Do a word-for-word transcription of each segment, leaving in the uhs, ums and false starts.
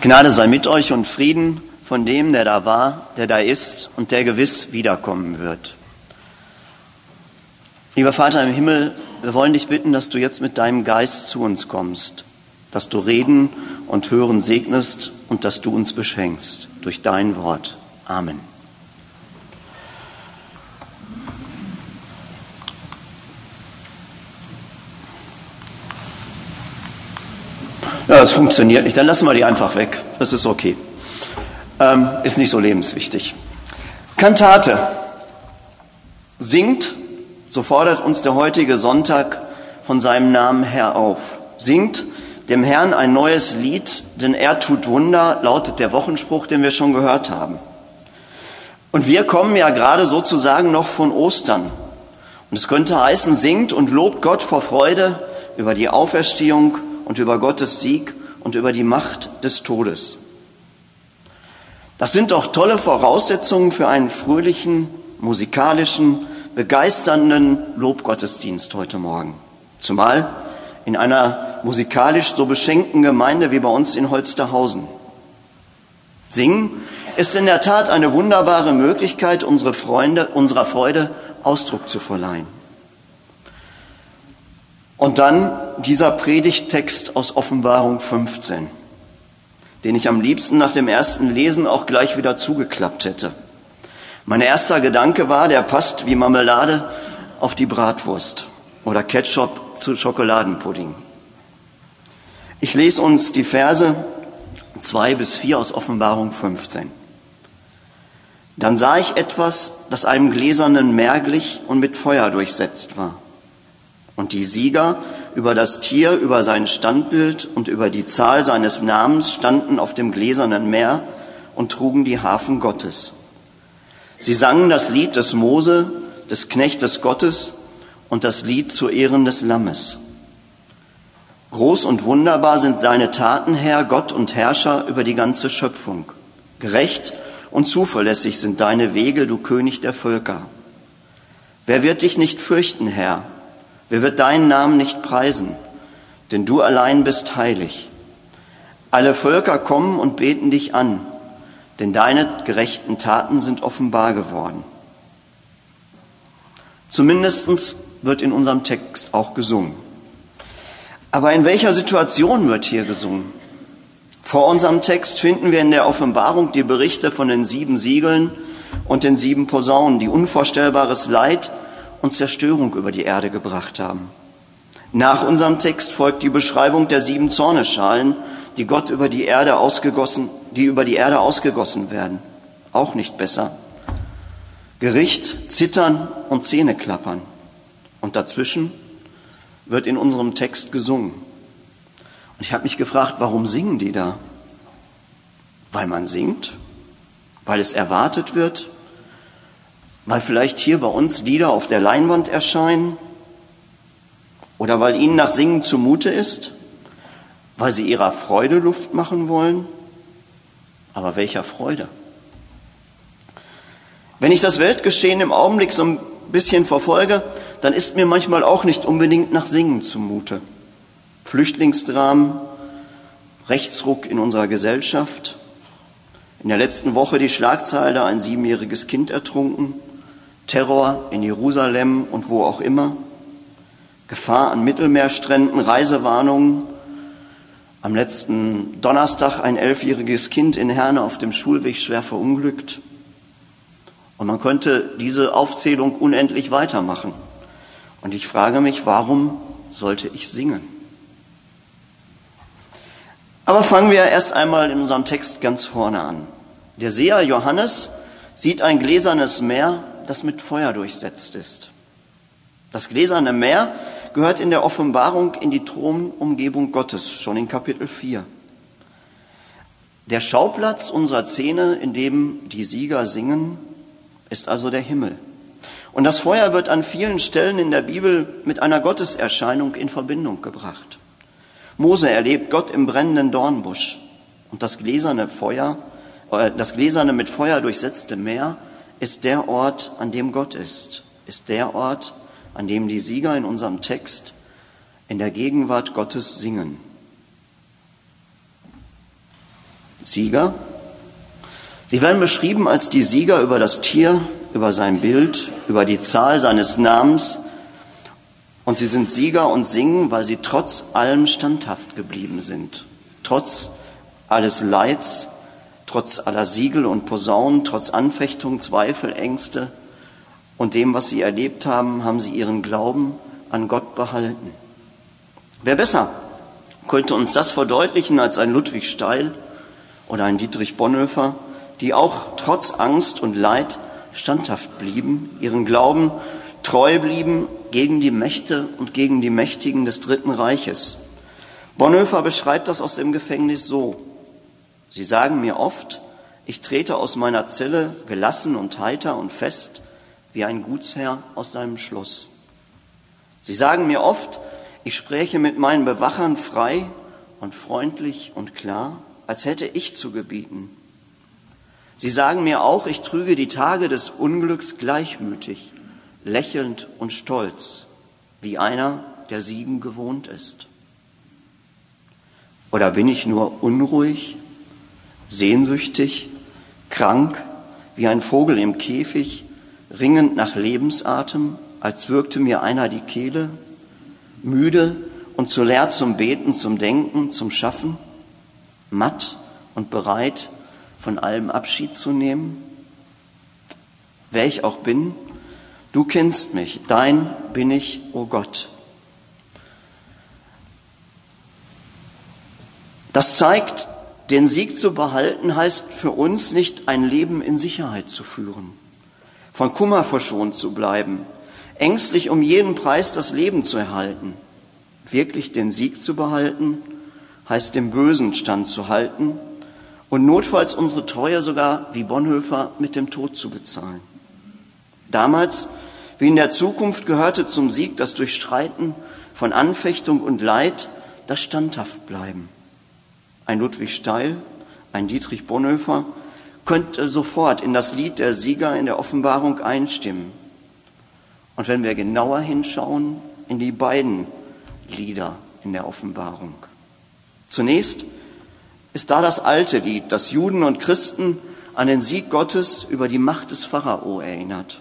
Gnade sei mit euch und Frieden von dem, der da war, der da ist und der gewiss wiederkommen wird. Lieber Vater im Himmel, wir wollen dich bitten, dass du jetzt mit deinem Geist zu uns kommst, dass du reden und hören segnest und dass du uns beschenkst durch dein Wort. Amen. Ja, das funktioniert nicht. Dann lassen wir die einfach weg. Das ist okay. Ähm, ist nicht so lebenswichtig. Kantate. Singt, so fordert uns der heutige Sonntag von seinem Namen her auf. Singt dem Herrn ein neues Lied, denn er tut Wunder, lautet der Wochenspruch, den wir schon gehört haben. Und wir kommen ja gerade sozusagen noch von Ostern. Und es könnte heißen, singt und lobt Gott vor Freude über die Auferstehung und über Gottes Sieg und über die Macht des Todes. Das sind doch tolle Voraussetzungen für einen fröhlichen, musikalischen, begeisternden Lobgottesdienst heute Morgen. Zumal in einer musikalisch so beschenkten Gemeinde wie bei uns in Holsterhausen. Singen ist in der Tat eine wunderbare Möglichkeit, unsere Freunde, unserer Freude Ausdruck zu verleihen. Und dann dieser Predigttext aus Offenbarung fünfzehn, den ich am liebsten nach dem ersten Lesen auch gleich wieder zugeklappt hätte. Mein erster Gedanke war, der passt wie Marmelade auf die Bratwurst oder Ketchup zu Schokoladenpudding. Ich lese uns die Verse zwei bis vier aus Offenbarung fünfzehn. Dann sah ich etwas, das einem gläsernen Meer glich und mit Feuer durchsetzt war. Und die Sieger über das Tier, über sein Standbild und über die Zahl seines Namens standen auf dem gläsernen Meer und trugen die Harfen Gottes. Sie sangen das Lied des Mose, des Knechtes Gottes und das Lied zu Ehren des Lammes. Groß und wunderbar sind deine Taten, Herr, Gott und Herrscher über die ganze Schöpfung. Gerecht und zuverlässig sind deine Wege, du König der Völker. Wer wird dich nicht fürchten, Herr? Wer wird deinen Namen nicht preisen? Denn du allein bist heilig. Alle Völker kommen und beten dich an, denn deine gerechten Taten sind offenbar geworden. Zumindest wird in unserem Text auch gesungen. Aber in welcher Situation wird hier gesungen? Vor unserem Text finden wir in der Offenbarung die Berichte von den sieben Siegeln und den sieben Posaunen, die unvorstellbares Leid und Zerstörung über die Erde gebracht haben. Nach unserem Text folgt die Beschreibung der sieben Zornesschalen, die Gott über die Erde ausgegossen, die über die Erde ausgegossen werden. Auch nicht besser. Gericht, Zittern und Zähneklappern. Und dazwischen wird in unserem Text gesungen. Und ich habe mich gefragt, warum singen die da? Weil man singt? Weil es erwartet wird? Weil vielleicht hier bei uns Lieder auf der Leinwand erscheinen? Oder weil ihnen nach Singen zumute ist? Weil sie ihrer Freude Luft machen wollen? Aber welcher Freude? Wenn ich das Weltgeschehen im Augenblick so ein bisschen verfolge, dann ist mir manchmal auch nicht unbedingt nach Singen zumute. Flüchtlingsdramen, Rechtsruck in unserer Gesellschaft. In der letzten Woche die Schlagzeile, ein siebenjähriges Kind ertrunken. Terror in Jerusalem und wo auch immer, Gefahr an Mittelmeerstränden, Reisewarnungen. Am letzten Donnerstag ein elfjähriges Kind in Herne auf dem Schulweg schwer verunglückt. Und man könnte diese Aufzählung unendlich weitermachen. Und ich frage mich, warum sollte ich singen? Aber fangen wir erst einmal in unserem Text ganz vorne an. Der Seher Johannes sieht ein gläsernes Meer, das mit Feuer durchsetzt ist. Das gläserne Meer gehört in der Offenbarung in die Thronumgebung Gottes, schon in Kapitel vier. Der Schauplatz unserer Szene, in dem die Sieger singen, ist also der Himmel. Und das Feuer wird an vielen Stellen in der Bibel mit einer Gotteserscheinung in Verbindung gebracht. Mose erlebt Gott im brennenden Dornbusch und das gläserne Feuer, äh, das gläserne mit Feuer durchsetzte Meer ist der Ort, an dem Gott ist, ist der Ort, an dem die Sieger in unserem Text in der Gegenwart Gottes singen. Sieger? Sie werden beschrieben als die Sieger über das Tier, über sein Bild, über die Zahl seines Namens. Und sie sind Sieger und singen, weil sie trotz allem standhaft geblieben sind. Trotz alles Leids, trotz aller Siegel und Posaunen, trotz Anfechtung, Zweifel, Ängste und dem, was sie erlebt haben, haben sie ihren Glauben an Gott behalten. Wer besser könnte uns das verdeutlichen als ein Ludwig Steil oder ein Dietrich Bonhoeffer, die auch trotz Angst und Leid standhaft blieben, ihren Glauben treu blieben gegen die Mächte und gegen die Mächtigen des Dritten Reiches. Bonhoeffer beschreibt das aus dem Gefängnis so: Sie sagen mir oft, ich trete aus meiner Zelle gelassen und heiter und fest wie ein Gutsherr aus seinem Schloss. Sie sagen mir oft, ich spräche mit meinen Bewachern frei und freundlich und klar, als hätte ich zu gebieten. Sie sagen mir auch, ich trüge die Tage des Unglücks gleichmütig, lächelnd und stolz, wie einer, der Siegen gewohnt ist. Oder bin ich nur unruhig, sehnsüchtig, krank, wie ein Vogel im Käfig, ringend nach Lebensatem, als würgte mir einer die Kehle, müde und zu leer zum Beten, zum Denken, zum Schaffen, matt und bereit, von allem Abschied zu nehmen? Wer ich auch bin, du kennst mich, dein bin ich, o Gott. Das zeigt, den Sieg zu behalten, heißt für uns nicht, ein Leben in Sicherheit zu führen, von Kummer verschont zu bleiben, ängstlich um jeden Preis das Leben zu erhalten. Wirklich den Sieg zu behalten, heißt dem Bösen standzuhalten und notfalls unsere Treue sogar, wie Bonhoeffer, mit dem Tod zu bezahlen. Damals, wie in der Zukunft, gehörte zum Sieg das Durchstreiten von Anfechtung und Leid, das Standhaftbleiben. Ein Ludwig Steil, ein Dietrich Bonhoeffer könnte sofort in das Lied der Sieger in der Offenbarung einstimmen. Und wenn wir genauer hinschauen, in die beiden Lieder in der Offenbarung. Zunächst ist da das alte Lied, das Juden und Christen an den Sieg Gottes über die Macht des Pharao erinnert.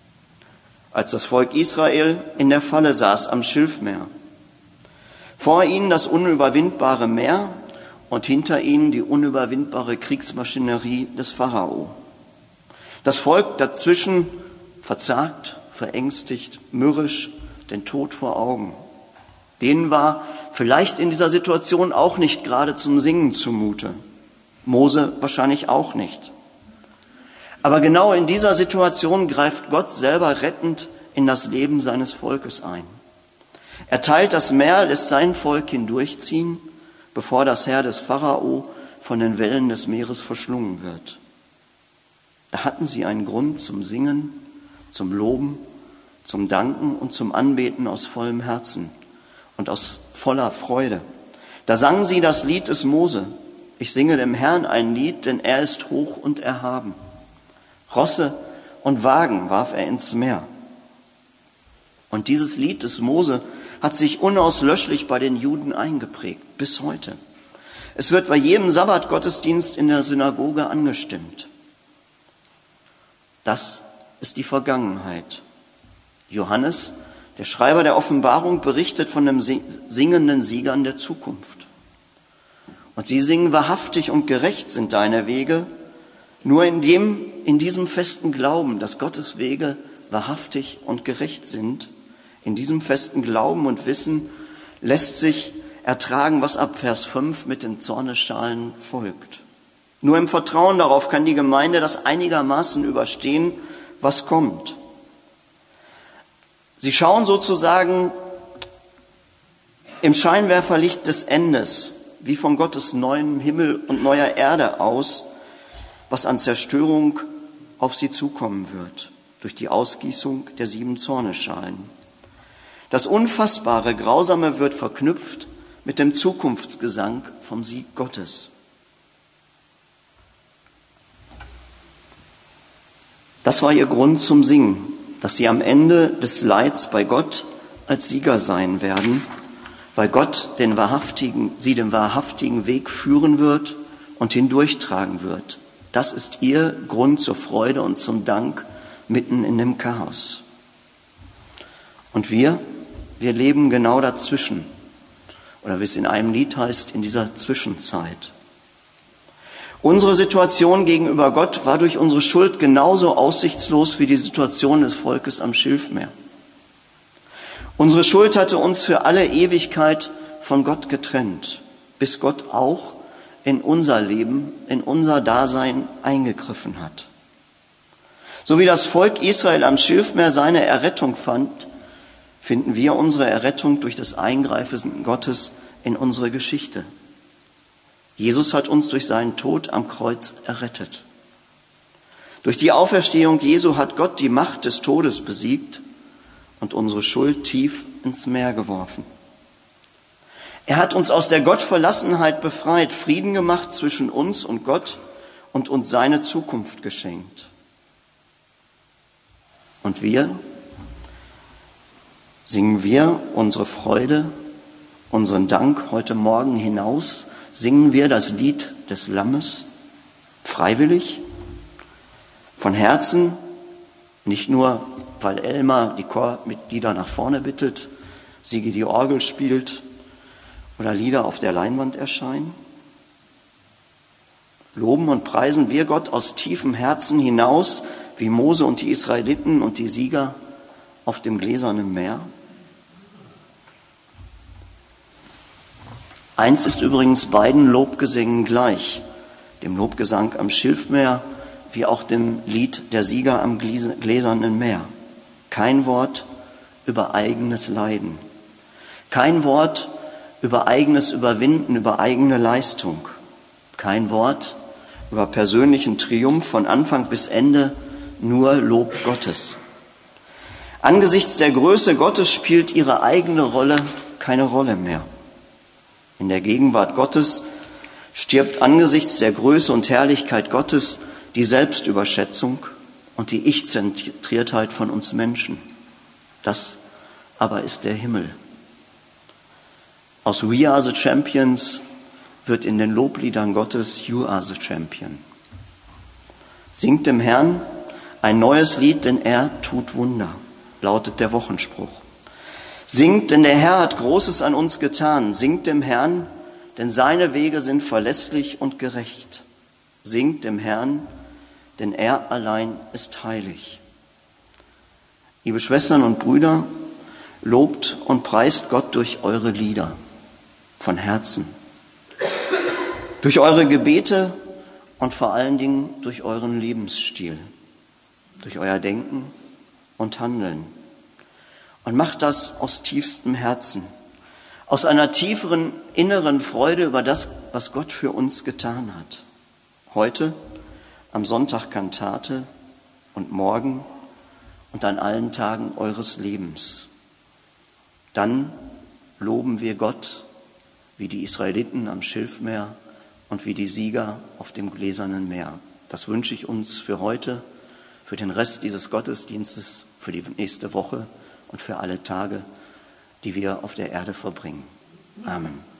Als das Volk Israel in der Falle saß am Schilfmeer. Vor ihnen das unüberwindbare Meer und hinter ihnen die unüberwindbare Kriegsmaschinerie des Pharao. Das Volk dazwischen verzagt, verängstigt, mürrisch, den Tod vor Augen. Denen war vielleicht in dieser Situation auch nicht gerade zum Singen zumute. Mose wahrscheinlich auch nicht. Aber genau in dieser Situation greift Gott selber rettend in das Leben seines Volkes ein. Er teilt das Meer, lässt sein Volk hindurchziehen, bevor das Heer des Pharao von den Wellen des Meeres verschlungen wird. Da hatten sie einen Grund zum Singen, zum Loben, zum Danken und zum Anbeten aus vollem Herzen und aus voller Freude. Da sangen sie das Lied des Mose. Ich singe dem Herrn ein Lied, denn er ist hoch und erhaben. Rosse und Wagen warf er ins Meer. Und dieses Lied des Mose hat sich unauslöschlich bei den Juden eingeprägt, bis heute. Es wird bei jedem Sabbatgottesdienst in der Synagoge angestimmt. Das ist die Vergangenheit. Johannes, der Schreiber der Offenbarung, berichtet von den singenden Siegern der Zukunft. Und sie singen, wahrhaftig und gerecht sind deine Wege, nur in dem, in diesem festen Glauben, dass Gottes Wege wahrhaftig und gerecht sind, in diesem festen Glauben und Wissen lässt sich ertragen, was ab Vers fünf mit den Zornesschalen folgt. Nur im Vertrauen darauf kann die Gemeinde das einigermaßen überstehen, was kommt. Sie schauen sozusagen im Scheinwerferlicht des Endes, wie von Gottes neuem Himmel und neuer Erde aus, was an Zerstörung auf sie zukommen wird, durch die Ausgießung der sieben Zornesschalen. Das Unfassbare, Grausame wird verknüpft mit dem Zukunftsgesang vom Sieg Gottes. Das war ihr Grund zum Singen, dass sie am Ende des Leids bei Gott als Sieger sein werden, weil Gott den wahrhaftigen, sie den wahrhaftigen Weg führen wird und hindurchtragen wird. Das ist ihr Grund zur Freude und zum Dank mitten in dem Chaos. Und wir, wir leben genau dazwischen. Oder wie es in einem Lied heißt, in dieser Zwischenzeit. Unsere Situation gegenüber Gott war durch unsere Schuld genauso aussichtslos wie die Situation des Volkes am Schilfmeer. Unsere Schuld hatte uns für alle Ewigkeit von Gott getrennt, bis Gott auch in unser Leben, in unser Dasein eingegriffen hat. So wie das Volk Israel am Schilfmeer seine Errettung fand, finden wir unsere Errettung durch das Eingreifen Gottes in unsere Geschichte. Jesus hat uns durch seinen Tod am Kreuz errettet. Durch die Auferstehung Jesu hat Gott die Macht des Todes besiegt und unsere Schuld tief ins Meer geworfen. Er hat uns aus der Gottverlassenheit befreit, Frieden gemacht zwischen uns und Gott und uns seine Zukunft geschenkt. Und wir, singen wir unsere Freude, unseren Dank heute Morgen hinaus, singen wir das Lied des Lammes freiwillig, von Herzen, nicht nur, weil Elmar die Chormitglieder nach vorne bittet, Sigi die Orgel spielt oder Lieder auf der Leinwand erscheinen. Loben und preisen wir Gott aus tiefem Herzen hinaus, wie Mose und die Israeliten und die Sieger auf dem gläsernen Meer. Eins ist übrigens beiden Lobgesängen gleich, dem Lobgesang am Schilfmeer wie auch dem Lied der Sieger am gläsernen Meer. Kein Wort über eigenes Leiden, kein Wort über eigenes Überwinden, über eigene Leistung, kein Wort über persönlichen Triumph von Anfang bis Ende, nur Lob Gottes. Angesichts der Größe Gottes spielt ihre eigene Rolle keine Rolle mehr. In der Gegenwart Gottes stirbt angesichts der Größe und Herrlichkeit Gottes die Selbstüberschätzung und die Ich-Zentriertheit von uns Menschen. Das aber ist der Himmel. Aus We Are the Champions wird in den Lobliedern Gottes You Are the Champion. Singt dem Herrn ein neues Lied, denn er tut Wunder, lautet der Wochenspruch. Singt, denn der Herr hat Großes an uns getan. Singt dem Herrn, denn seine Wege sind verlässlich und gerecht. Singt dem Herrn, denn er allein ist heilig. Liebe Schwestern und Brüder, lobt und preist Gott durch eure Lieder von Herzen, durch eure Gebete und vor allen Dingen durch euren Lebensstil, durch euer Denken und Handeln. Und macht das aus tiefstem Herzen, aus einer tieferen inneren Freude über das, was Gott für uns getan hat. Heute, am Sonntag Kantate und morgen und an allen Tagen eures Lebens. Dann loben wir Gott wie die Israeliten am Schilfmeer und wie die Sieger auf dem gläsernen Meer. Das wünsche ich uns für heute, für den Rest dieses Gottesdienstes, für die nächste Woche und für alle Tage, die wir auf der Erde verbringen. Amen.